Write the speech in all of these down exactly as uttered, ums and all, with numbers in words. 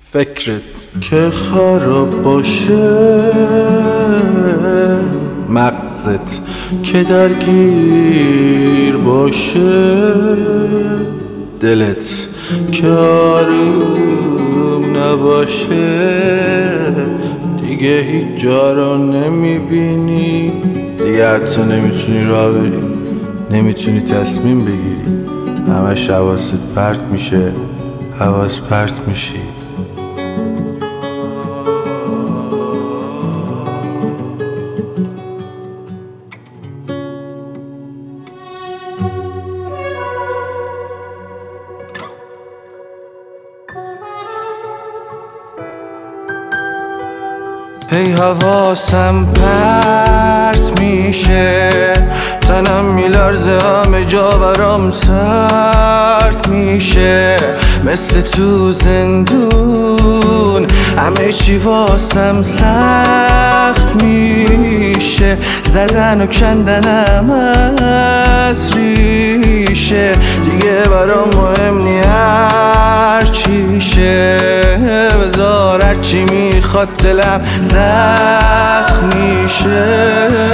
فکرت که خراب باشه، مغزت که درگیر باشه، دلت که آروم نباشه، دیگه هیچ جا رو نمیبینی، دیگه حتی نمیتونی راه بری، نمیتونی تصمیم بگیری، همش حواست پرت میشه، حواس پرت میشی. هی حواسم پرت میشه، تنم میلرزه، همه جا برام سرد میشه، مثل تو زندون همه چی واسم سخت میشه، زدن و کندنم از ریشه، دیگه برام مهم نی هر چیشه، بذار هرچی میخواد دلم زخم میشه.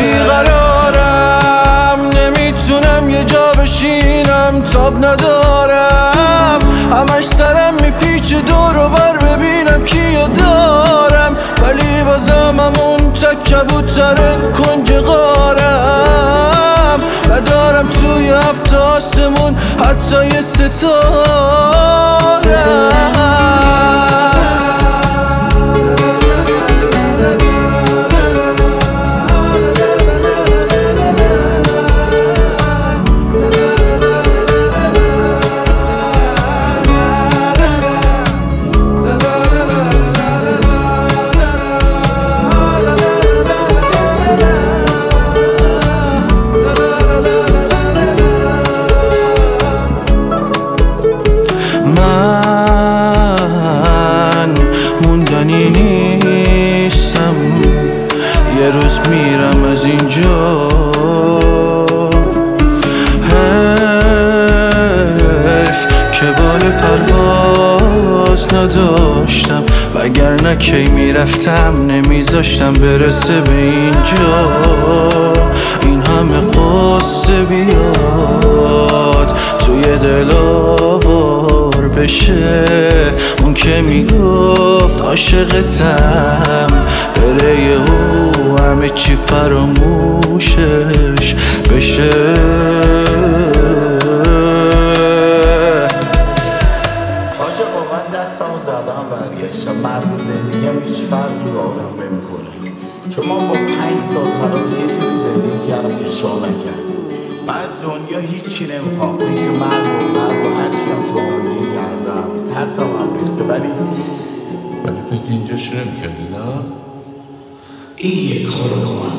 بیقرارم نمیتونم یه جا بشینم، تاب ندارم، همش سرم میپیچه دور و بر ببینم کیو دارم، ولی بازم همون تک کبوتر کنج غارم، ندارم توی هفت آسمون حتی یه ستاره. نیستم یه روز میرم از اینجا، حیف که بال پرواز نداشتم، وگرنه کی میرفتم نمیذاشتم برسه به اینجا، این همه قصه بیاد توی دل آوار بشه، اون که میگفت عاشقتم بره یهو همه چی فراموشش بشه. آجا با من دستمو زدم برگشتم، مرد زندگیم هیچ فرقی واقعا نمیکنه، چون من با پنج سال طرف یه جوری زندگی کردم که شاه نکردم. من از دنیا هیچی نمیخوام، فکر مرد و مرد و هرچی هم جامعه کردم، ترسم هم ریخته، ولی ولی فکر اینجاش نمیکردی نه؟ این یک کارو کنم.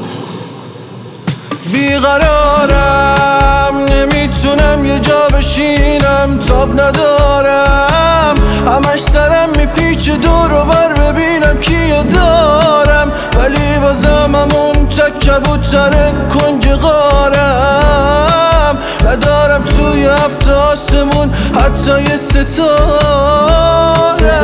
بیقرارم نمیتونم یه جا بشینم، تاب ندارم، همش سرم میپیچه دور و بر ببینم کیو دارم، ولی بازم همون تک کبوتر کنج غارم، ندارم توی هفت آسمون حتی یه ستاره.